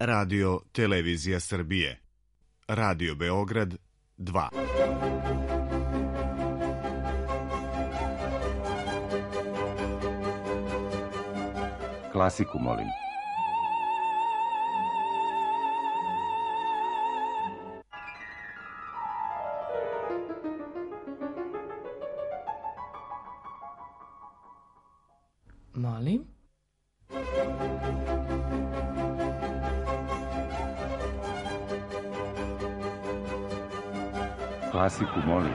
Radio Televizija Srbije. Radio Beograd 2. Klasiku, molim. Molim? Klasiku, molim.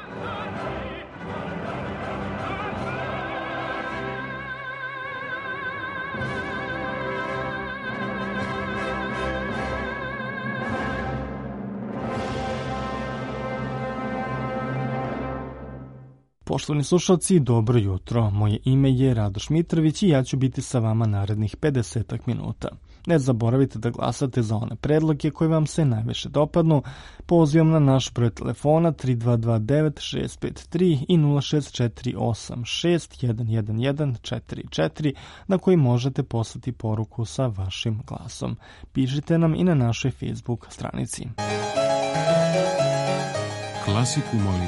Poštovani slušalci, dobro jutro. Moje ime je Radoš Mitrović i ja ću biti sa vama narednih 50 minuta. Ne zaboravite da glasate za one predloge koje vam se najviše dopadnu pozivom na naš broj telefona 3229 653 i 0648 611144 na koji možete poslati poruku sa vašim glasom. Pišite nam i na našoj Facebook stranici. Klasiku, molim.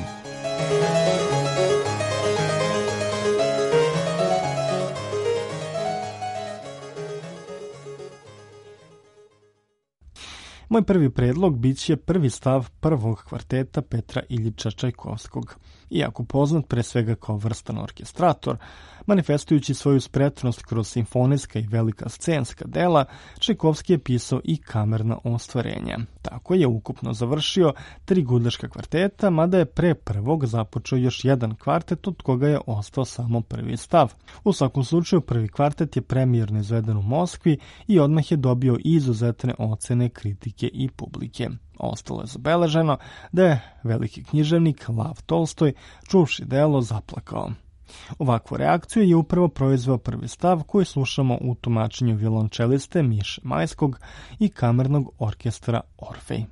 Moj prvi predlog bit će prvi stav prvog kvarteta Petra Iljiča Čajkovskog. Iako poznat pre svega kao vrstan orkestrator, manifestujući svoju spretnost kroz simfonijska i velika scenska dela, Čajkovski je pisao i kamerna ostvarenja. Tako je ukupno završio 3 gudlaška kvarteta, mada je pre prvog započeo još jedan kvartet, od koga je ostao samo prvi stav. U svakom slučaju, prvi kvartet je premijerno izveden u Moskvi i odmah je dobio izuzetne ocene kritike i publike. Ostalo je zabeleženo da je veliki književnik Lav Tolstoj čuvši delo zaplakao. Ovakvu reakciju je upravo proizveo prvi stav koji slušamo u tumačenju violončeliste Miše Majskog i kamernog orkestra Orfej.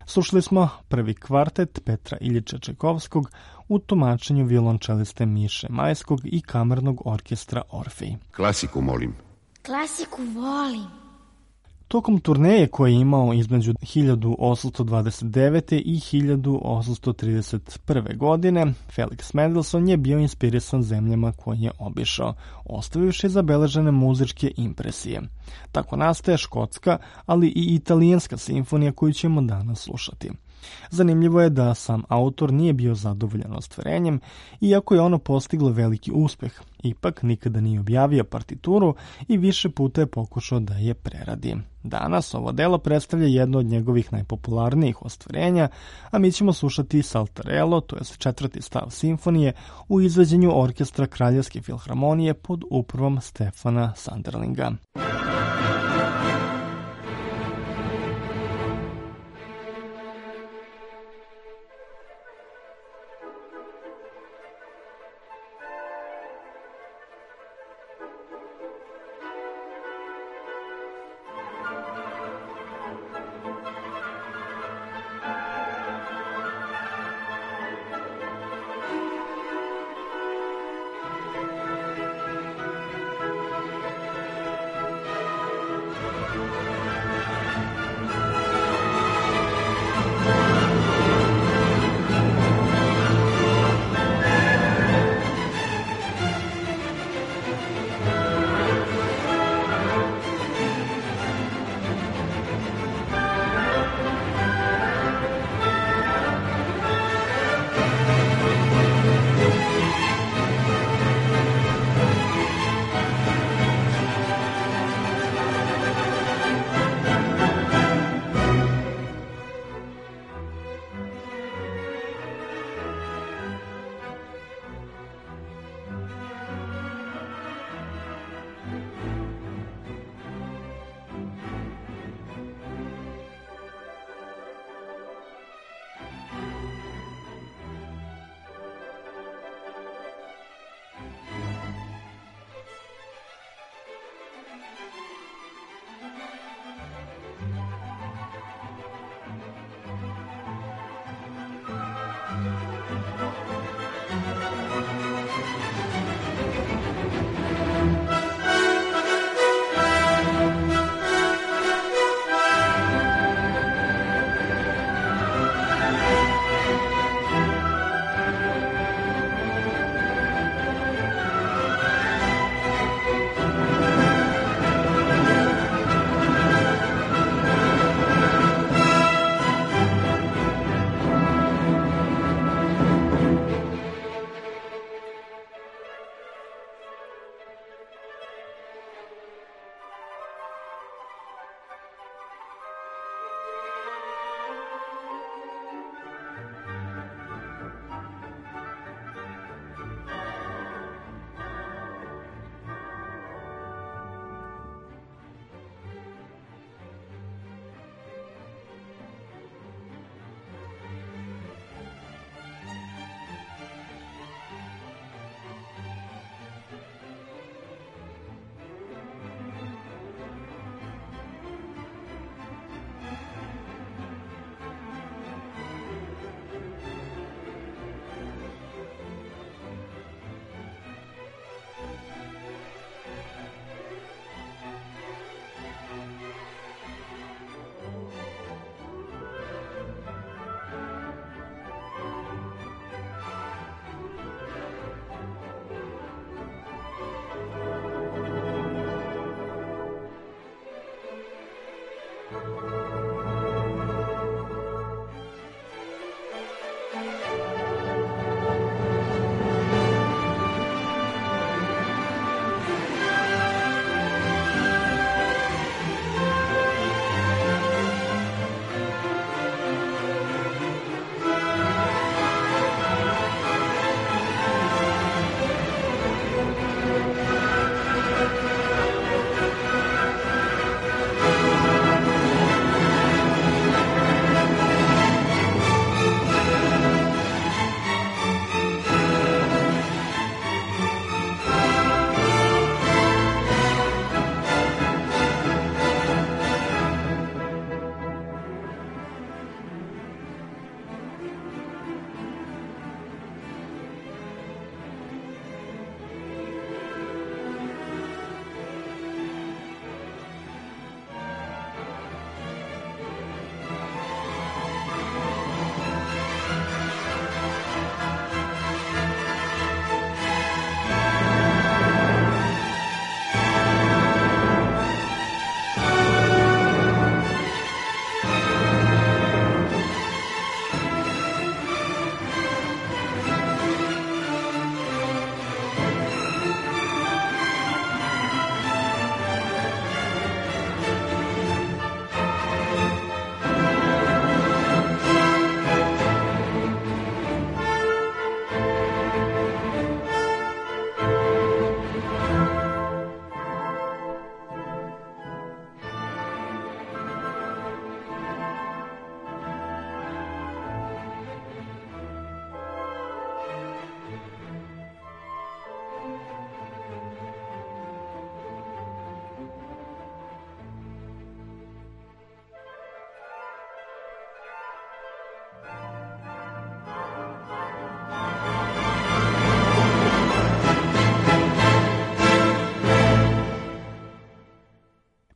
Slušali smo prvi kvartet Petra Iljiča Čajkovskog u tumačenju violončeliste Miše Majskog i kamernog orkestra Orfej. Klasiku molim. Klasiku volim. Tokom turneje koje je imao između 1829. i 1831. godine, Felix Mendelssohn je bio inspirisan zemljama koje je obišao, ostavivši zabeležene muzičke impresije. Tako nastaje škotska, ali i italijanska simfonija koju ćemo danas slušati. Zanimljivo je da sam autor nije bio zadovoljan ostvarenjem, iako je ono postiglo veliki uspeh. Ipak nikada nije objavio partituru i više puta je pokušao da je preradi. Danas ovo delo predstavlja jedno od njegovih najpopularnijih ostvarenja, a mi ćemo slušati Saltarello, to je 4. stav simfonije, u izvođenju orkestra Kraljevske filharmonije pod upravom Stefana Sanderlinga.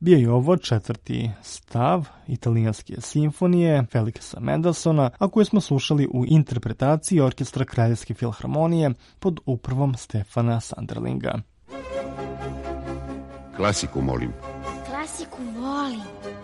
Bio je ovo 4. stav italijanske simfonije Felixa Mendelssohna, a koju smo slušali u interpretaciji Orkestra Kraljevske filharmonije pod upravom Stefana Sanderlinga. Klasiku, molim. Klasiku volim.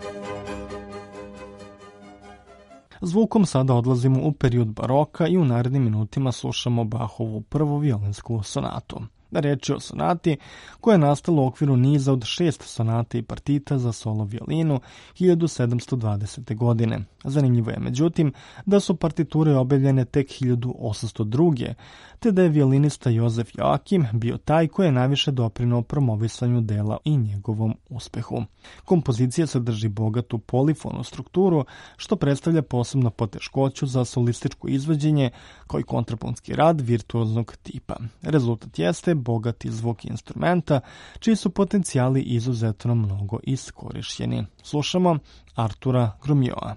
Zvukom sada odlazimo u period baroka i u narednim minutima slušamo Bachovu prvu violinsku sonatu. Reč je o sonati koja je nastala u okviru niza od 6 sonata i partita za solo violinu 1720. godine. Zanimljivo je međutim da su partiture objavljene tek 1802. te da je violinista Jozef Joakim bio taj koji je najviše doprinuo promovisanju dela i njegovom uspehu. Kompozicija sadrži bogatu polifonu strukturu, što predstavlja posebno poteškoću za solističko izvođenje kao i kontrapunski rad virtuoznog tipa. Rezultat jeste bogati zvuk instrumenta, čiji su potencijali izuzetno mnogo iskorišćeni. Slušamo Artura Grumioa.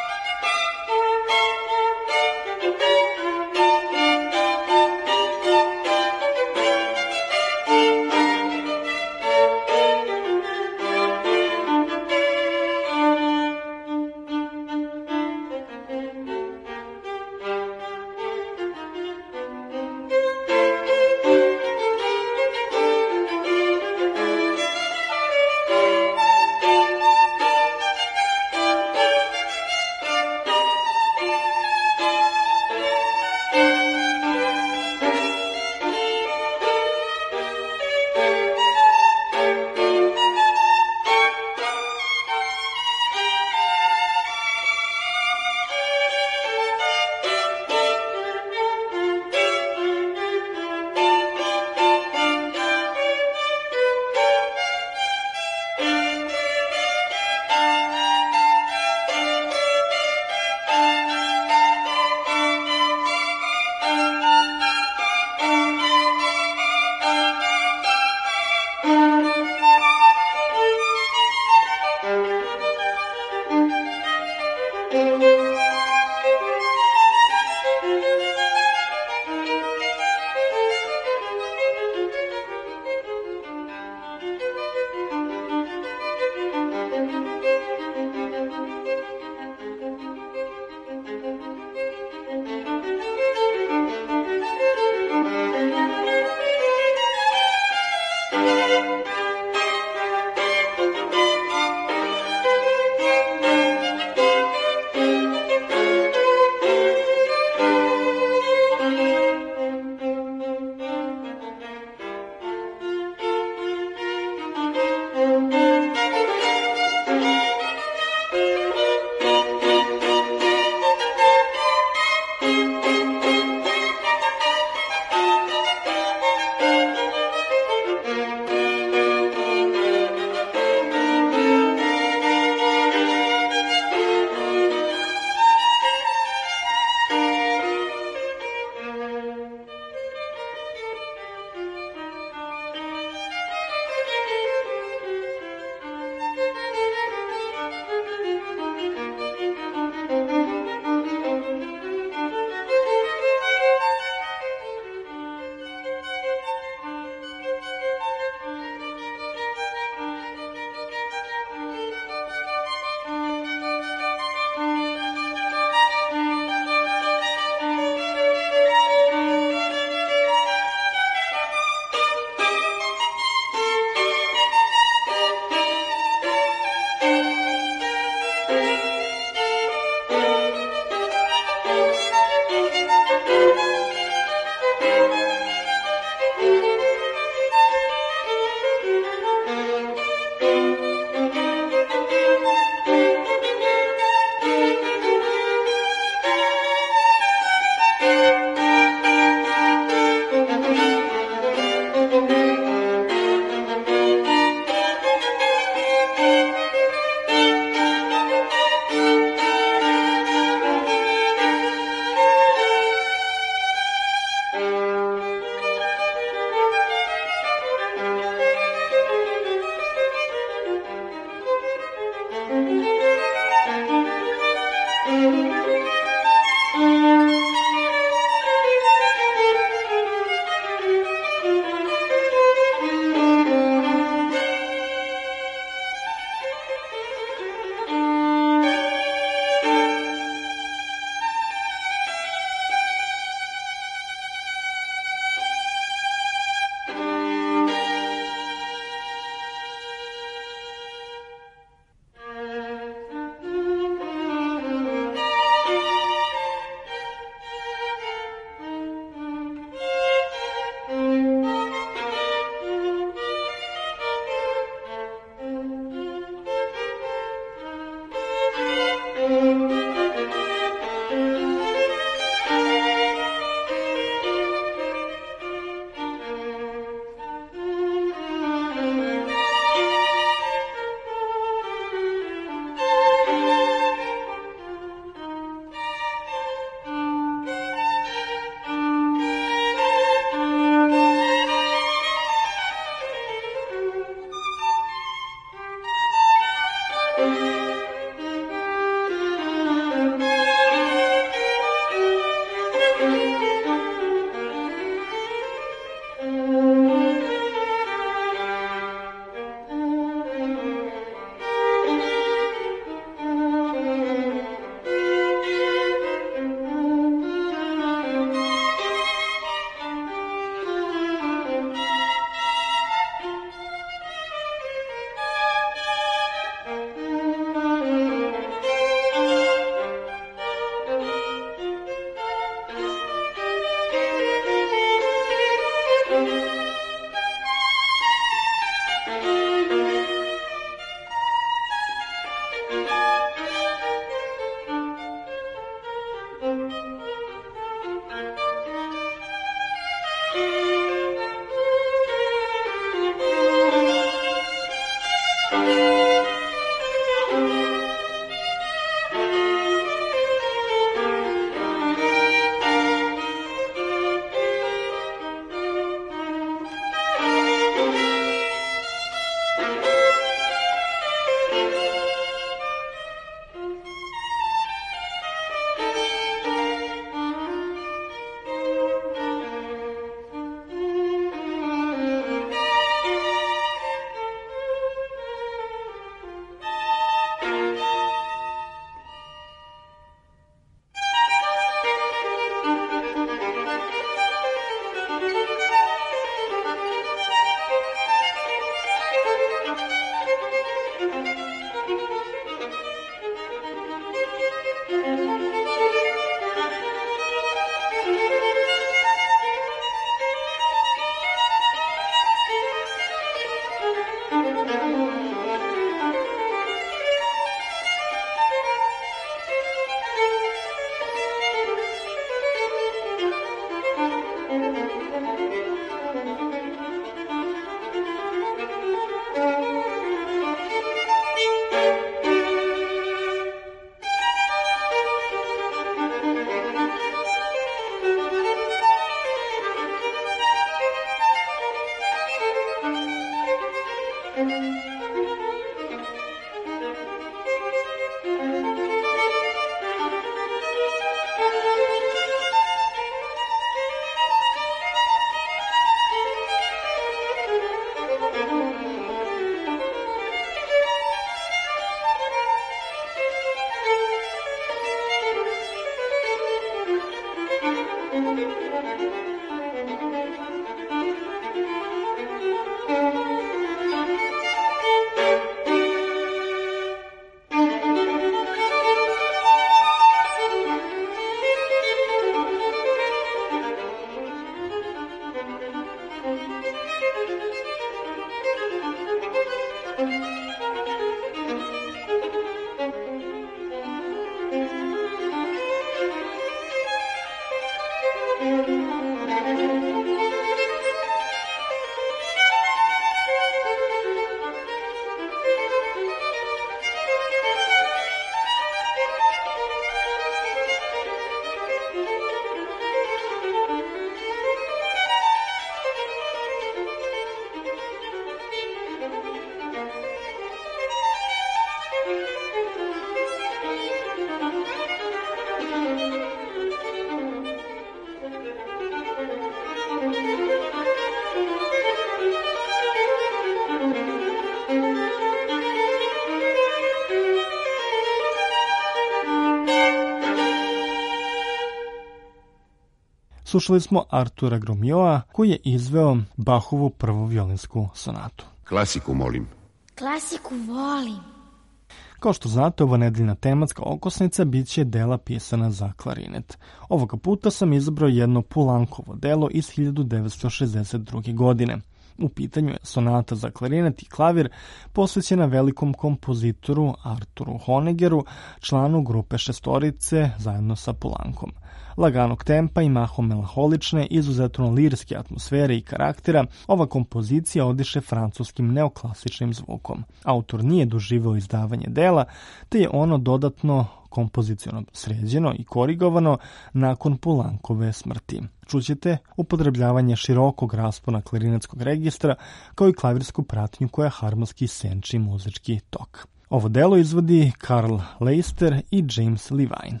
Slušali smo Artura Gromioa koji je izveo Bachovu prvu violinsku sonatu. Klasiku molim. Klasiku volim. Kao što znate, ova nedeljna tematska okosnica bit će dela pisana za klarinet. Ovoga puta sam izabrao jedno Poulencovo delo iz 1962. godine. U pitanju je sonata za klarinet i klavir posvećena velikom kompozitoru Arturu Honeggeru, članu grupe Šestorice zajedno sa Poulencom. Laganog tempa i mahom melanholične, izuzetno lirske atmosfere i karaktera, ova kompozicija odiše francuskim neoklasičnim zvukom. Autor nije doživeo izdavanje dela, te je ono dodatno kompoziciono sređeno i korigovano nakon Poulencove smrti. Čućete upotrebljavanje širokog raspona klarinetskog registra kao i klavirsku pratnju koja harmonski senči muzički tok. Ovo delo izvodi Carl Leister i James Levine.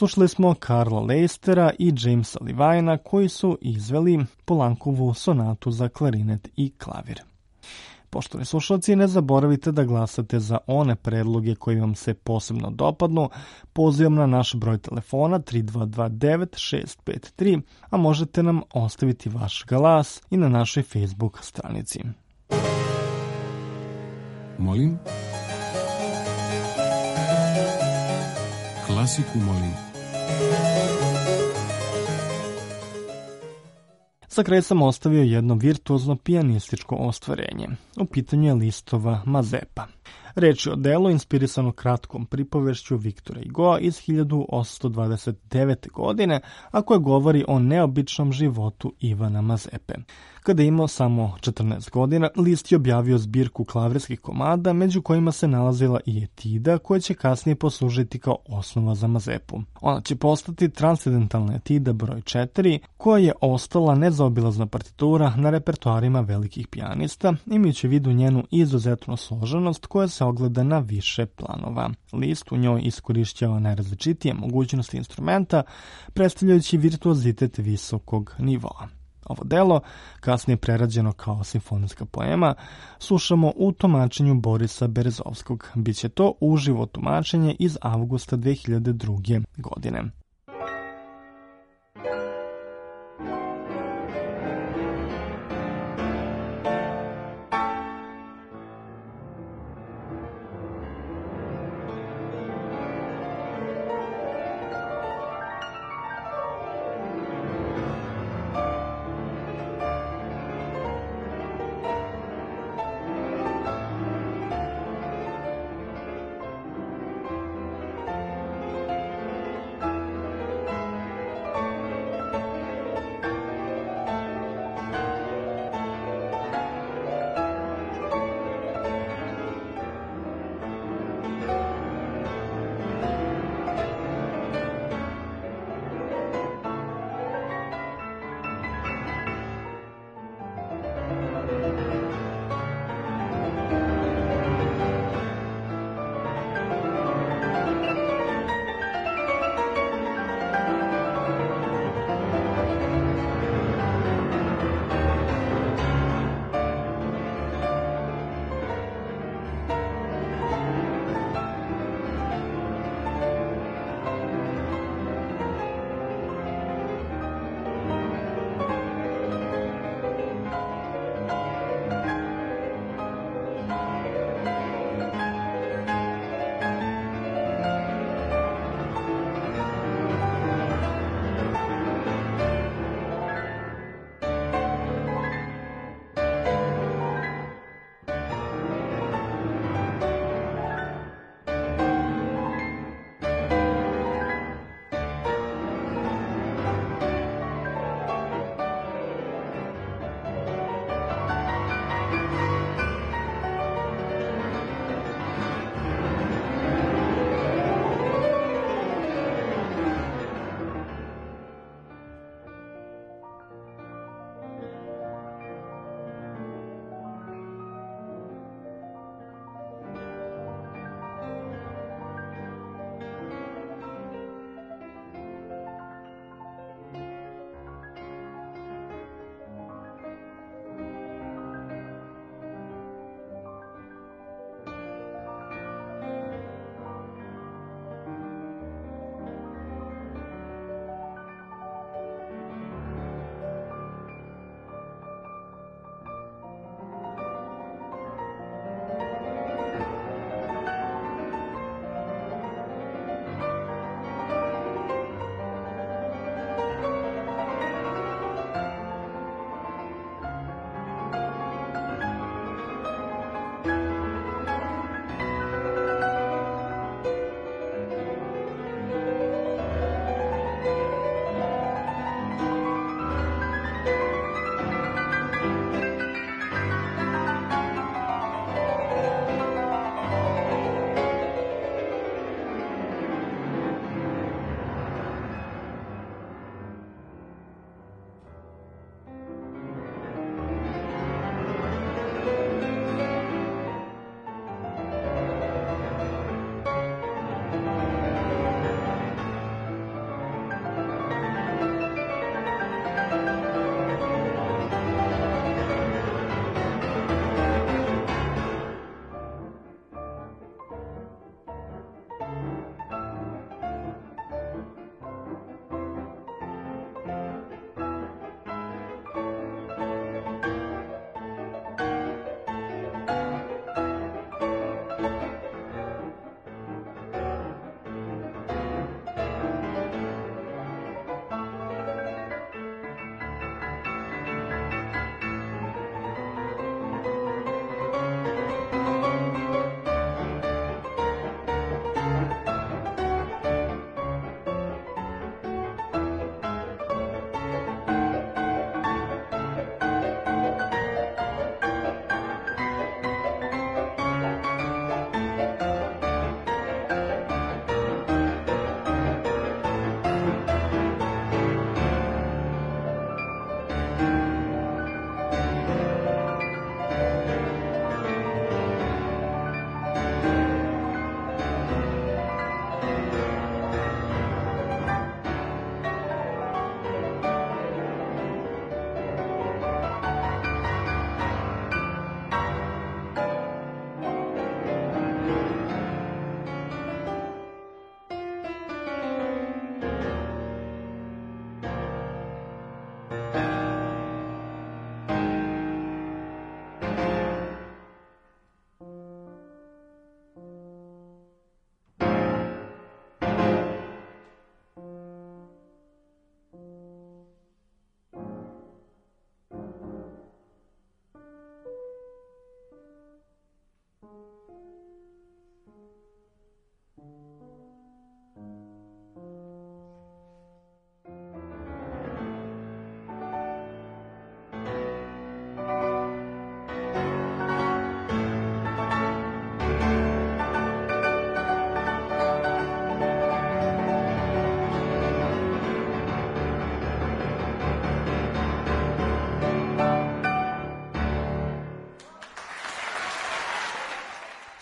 slušali smo Karla Leistera i Jamesa Levina koji su izveli Polankovu sonatu za klarinet i klavir. Poštovani slušalci, ne zaboravite da glasate za one predloge koji vam se posebno dopadnu pozivom na naš broj telefona 3229-653, a možete nam ostaviti vaš glas i na našoj Facebook stranici. Molim? Klasiku molim. Za kraj sam ostavio jedno virtuozno pijanističko ostvarenje. U pitanju je Listova Mazepa. Reč je o delu inspirisano kratkom pripovešću Viktora Hugoa iz 1829. godine, a koje govori o neobičnom životu Ivana Mazepe. Kada je imao samo 14 godina, Liszt je objavio zbirku klavirskih komada, među kojima se nalazila i etida, koja će kasnije poslužiti kao osnova za Mazepu. Ona će postati transcendentalna etida broj 4, koja je ostala nezaobilazna partitura na repertoarima velikih pijanista, imajući u vidu njenu izuzetnu složenost koja se ogleda na više planova. Liszt u njoj iskorišćava najrazličitije mogućnosti instrumenta, predstavljajući virtuozitet visokog nivoa. Ovo delo, kasnije prerađeno kao simfonijska poema, slušamo u tumačenju Borisa Berezovskog. Biće to uživo tumačenje iz avgusta 2002. godine.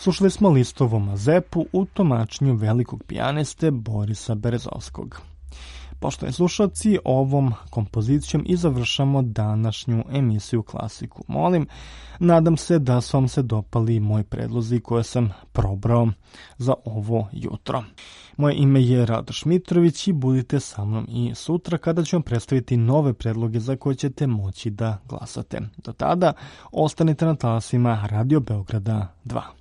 Slušali smo Listovu Mazepu u tumačenju velikog pijaniste Borisa Berezovskog. Poštovani slušalci, ovom kompozicijom i završamo današnju emisiju Klasiku molim. Nadam se da su vam se dopali moji predlozi koje sam probrao za ovo jutro. Moje ime je Radoš Mitrović i budite sa mnom i sutra kada ću vam predstaviti nove predloge za koje ćete moći da glasate. Do tada ostanite na talasima Radio Beograda 2.